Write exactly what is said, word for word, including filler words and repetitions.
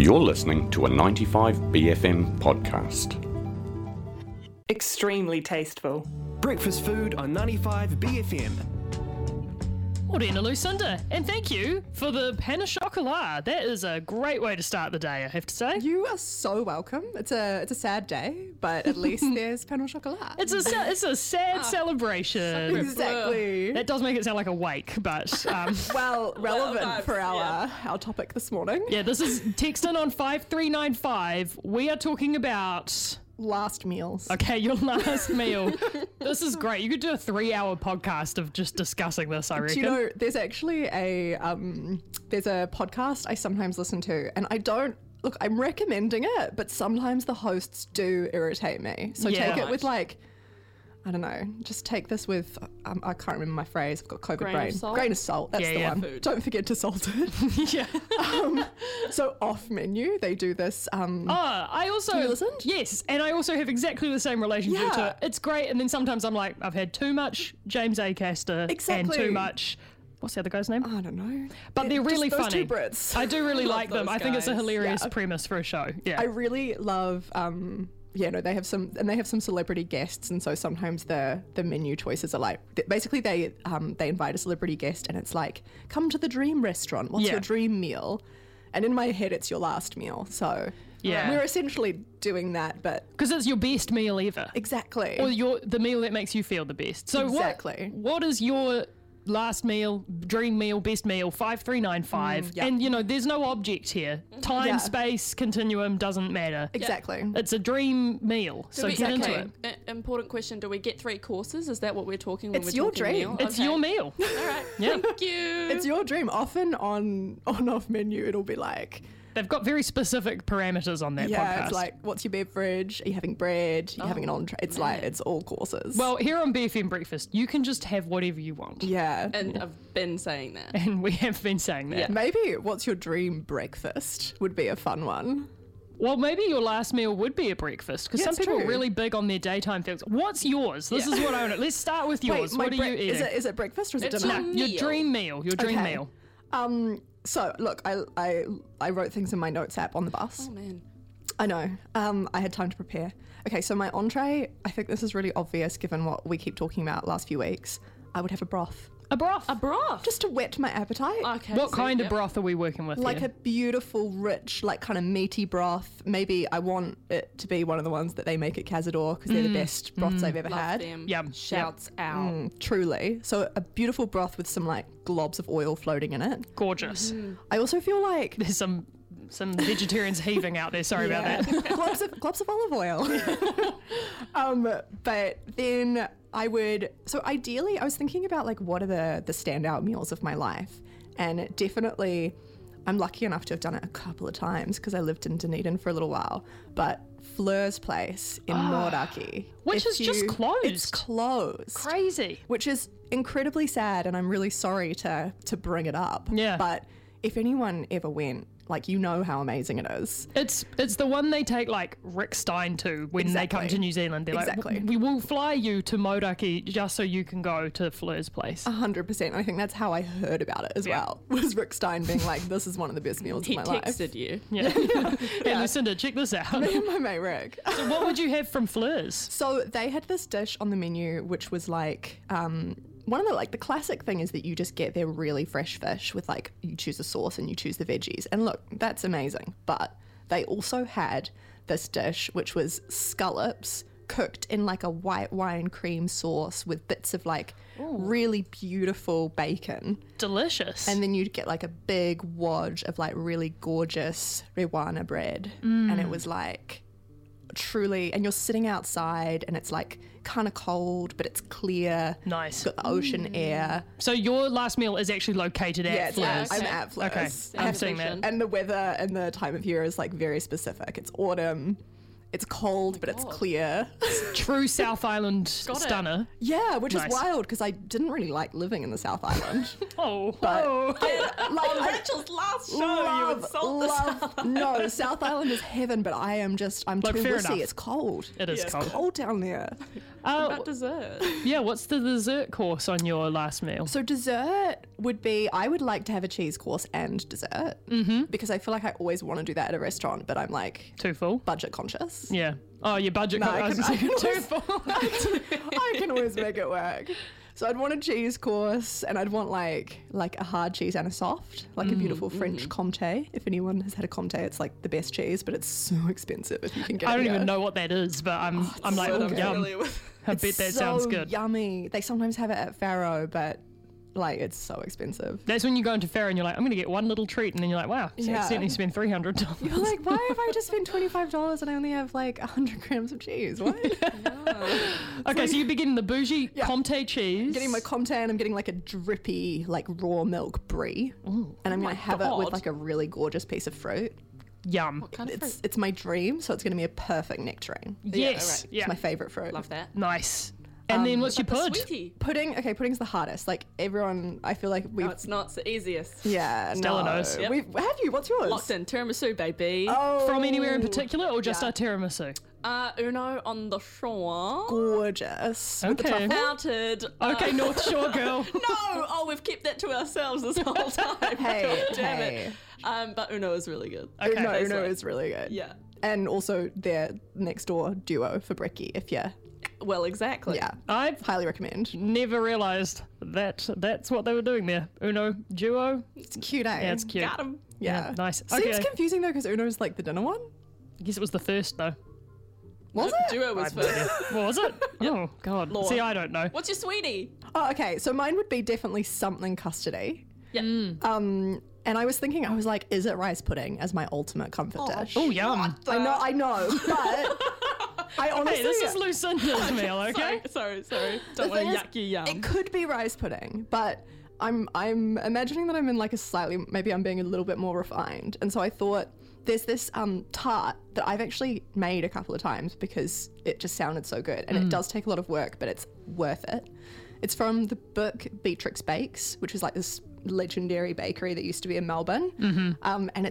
You're listening to a ninety-five B F M podcast. Extremely tasteful. Breakfast food on ninety-five B F M. Morena Lucinda, and thank you for the pain au chocolat. That is a great way to start the day, I have to say. You are so welcome. It's a it's a sad day, but at least there's pain au chocolat. It's a ce- it's a sad celebration. Exactly. That does make it sound like a wake, but um, Well, relevant Well, for our yeah. our topic this morning. yeah, this is text in on five three nine five. We are talking about Last meals. okay, your last meal. This is great. You could do a three-hour podcast of just discussing this. I reckon. Do you know, there's actually a um, there's a podcast I sometimes listen to, and I don't look. I'm recommending it, but sometimes the hosts do irritate me. So Yeah. take it with like, I don't know. Just take this with. Um, I can't remember my phrase. I've got COVID Grain of brain. salt? Grain of salt. That's Yeah, the yeah. one. Food. Don't forget to salt it. yeah. um, so off menu, they do this. Um, Oh, I also you listened? Yes, and I also have exactly the same relationship to Yeah. it. It's great, and then sometimes I'm like, I've had too much James Acaster and Exactly. too much. What's the other guy's name? I don't know. But they're Just really those funny. Two Brits. I do really Love like them. those I think it's a guys. hilarious Yeah. premise for a show. Yeah. I really love. Um, yeah, no, they have some, and they have some celebrity guests, and so sometimes the the menu choices are like, th- basically they um they invite a celebrity guest, and it's like, come to the dream restaurant. What's Yeah. your dream meal? And in my head, it's your last meal. So Yeah. we're essentially doing that, but Because it's your best meal ever. exactly. Or your the meal that makes you feel the best. So Exactly. what what is your last meal, dream meal, best meal, five three nine five? Mm, yeah. And you know, there's no object here. Time, Yeah. space, continuum doesn't matter. exactly. It's a dream meal. So we, get into okay, it. i- important question. Do we get three courses? Is that what we're talking when It's we're your talking dream. meal? It's Okay. your meal. All right. Yeah. Thank you. It's your dream. Often on on off menu, it'll be like, They've got very specific parameters on that yeah, podcast. it's like, what's your beverage? Are you having bread? Are you having an entree? It's like, it's all courses. well, here on B F M Breakfast, you can just have whatever you want. yeah. and I've been saying that. And we have been saying that. Yeah. Maybe what's your dream breakfast would be a fun one. Well, maybe your last meal would be a breakfast because Yeah, some it's people are true. really big on their daytime things. What's yours? This Yeah. is what I want. Let's start with yours. my what are bre- you eating? Is it, is it breakfast or is it It's dinner? your your meal. dream meal. Your dream Okay. meal. Um. So look, I I I wrote things in my notes app on the bus. Oh man. I know. Um. I had time to prepare. Okay. So my entree. I think this is really obvious given what we keep talking about last few weeks. I would have a broth A broth. A broth. just to whet my appetite. Okay. what so- kind yep. of broth are we working with Like here? a beautiful, rich, like kind of meaty broth. Maybe I want it to be one of the ones that they make at Cazador because they're the best broths I've ever Love had. them. Yum. Shouts out. Mm, truly. So a beautiful broth with some like globs of oil floating in it. Gorgeous. I also feel like There's some some vegetarians heaving out there. Sorry about that. globs of globs of olive oil. um, but then I would. So ideally, I was thinking about like what are the the standout meals of my life, and definitely, I'm lucky enough to have done it a couple of times because I lived in Dunedin for a little while. But Fleur's place in Moraki, Which if is just closed. It's closed. Crazy. Which is incredibly sad, and I'm really sorry to to bring it up. Yeah. But if anyone ever went, like, you know how amazing it is. It's it's the one they take like Rick Stein to when they come Exactly. to New Zealand. They're Exactly. like, we will fly you to Modaki just so you can go to Fleur's place. A hundred percent. I think that's how I heard about it as Yeah. well. Was Rick Stein being like, "This is one of the best meals He of my texted life." you. Yeah. Hey, Lucinda, check this out. Me and my mate Rick. So what would you have from Fleur's? So they had this dish on the menu, which was like, um, one of the like the classic thing is that you just get their really fresh fish with like you choose a sauce and you choose the veggies, and look, that's amazing. But they also had this dish which was scallops cooked in like a white wine cream sauce with bits of like really beautiful bacon. Delicious. And then you'd get like a big wodge of like really gorgeous rewana bread. And it was like truly, and you're sitting outside and it's like kind of cold, but it's clear. Nice. It's got the ocean air. So your last meal is actually located at Yeah, it's Fleur's. like, I'm Okay. at Fleur's. Okay, I I'm have- seeing that. And the weather and the time of year is like very specific. It's autumn. It's cold, but it's God. clear. True South Island Got it. stunner. Yeah, which Nice. is wild because I didn't really like living in the South Island. Oh, But oh. like, I Rachel's last show, love, you insult the love, South. No, South Island is heaven, but I am just, I'm Look, too fair wussy. enough. It's cold. It is It's cold. cold down there. Uh, About dessert. yeah, what's the dessert course on your last meal? So dessert would be I would like to have a cheese course and dessert mm-hmm. because I feel like I always want to do that at a restaurant, but I'm like Too full? budget conscious. Yeah. Oh, your budget. No, co- I I was can- gonna I can say, always- too full. I can always make it work. So I'd want a cheese course, and I'd want like like a hard cheese and a soft, like a beautiful French Comté. If anyone has had a Comté, it's like the best cheese, but it's so expensive if you can get I it don't here. even know what that is, but I'm I'm like, What oh, I'm yum. familiar with. I It's bet that so sounds good. yummy. They sometimes have it at Faro, but like it's so expensive. That's when you go into Farrow and you're like, I'm going to get one little treat, and then you're like, wow, Yeah. accidentally spend three hundred dollars. You're like, why have I just spent twenty-five dollars and I only have like one hundred grams of cheese? What? Okay, so you're getting the bougie Yeah. Comté cheese. I'm getting my Comté and I'm getting like a drippy, like raw milk brie. and I'm my going to have it with God. like a really gorgeous piece of fruit. Yum. Kind of It's fruit. it's my dream, so it's going to be a perfect nectarine. Yes. alright. Yeah. It's my favourite fruit. Love that. Nice. And then what's your The pud? sweetie. Pudding, okay, pudding's the hardest. Like everyone, I feel like we've. No, it's not. It's the easiest. yeah, Stella no. knows. Yep. We've, have you? What's yours? Locked in. Tiramisu, baby. Oh, From anywhere in particular, or just Yeah. our tiramisu? Uh, Uno on the shore. gorgeous. With the Okay. truffle. Outed. uh, Okay, North Shore girl. No! Oh, we've kept that to ourselves this whole time. Hey, Damn hey. it. Um, but Uno is really good. Okay. Uno, that's Uno like- is really good. Yeah. And also their next door duo for brekkie, if you, Well, exactly. yeah, I've highly recommend. never realised that that's what they were doing there. Uno duo. It's cute, eh? Yeah, it's cute. Got him. Yeah. Nice. Seems Okay. confusing though, because Uno's like the dinner one. I guess it was the first though. Was it? Duo was first. What was it? Oh God. Lore. See, I don't know. What's your sweetie? Oh, okay. So mine would be definitely something custardy. Yeah. Um, and I was thinking, I was like, is it rice pudding as my ultimate comfort dish? Oh yum. I know, I know, but I honestly, Hey, this is Lucinda's meal, okay? Sorry, sorry, sorry. the Don't want thing to is, yuck you yum. it could be rice pudding, but I'm I'm imagining that I'm in like a slightly, maybe I'm being a little bit more refined, and so I thought there's this um tart that I've actually made a couple of times because it just sounded so good, and it does take a lot of work, but it's worth it. It's from the book Beatrix Bakes, which is like this legendary bakery that used to be in Melbourne, um, and it's